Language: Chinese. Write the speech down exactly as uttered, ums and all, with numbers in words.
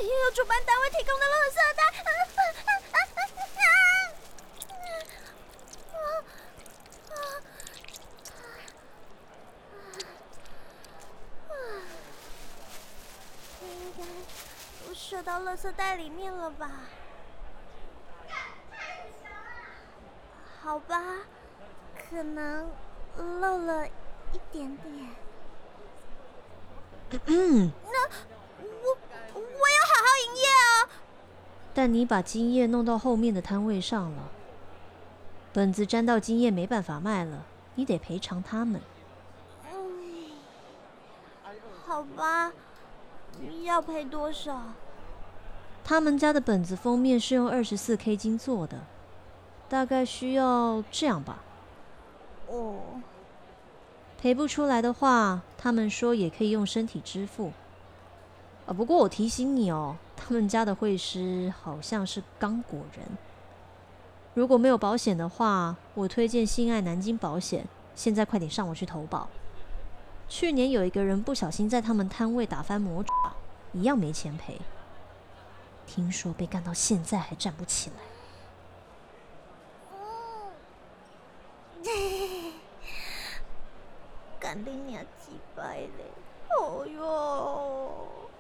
有主办单位提供的垃圾袋。啊啊啊啊啊啊！应该都射到垃圾袋里面了吧？好吧，可能漏了一点点。 嗯， 那我我要好好营业啊！ 但你把精液弄到后面的摊位上了，本子沾到精液没办法卖了，你得赔偿他们。 嗯，好吧，要赔多少？ 他们家的本子封面是用 二十四K 金做的，大概需要这样吧。 哦， 赔不出来的话，他们说也可以用身体支付。啊，不过我提醒你哦，他们家的会师好像是刚果人。如果没有保险的话，我推荐信爱南京保险，现在快点上网去投保。去年有一个人不小心在他们摊位打翻魔爪，一样没钱赔。听说被干到现在还站不起来。 干你娘鸡掰嘞！哦哟！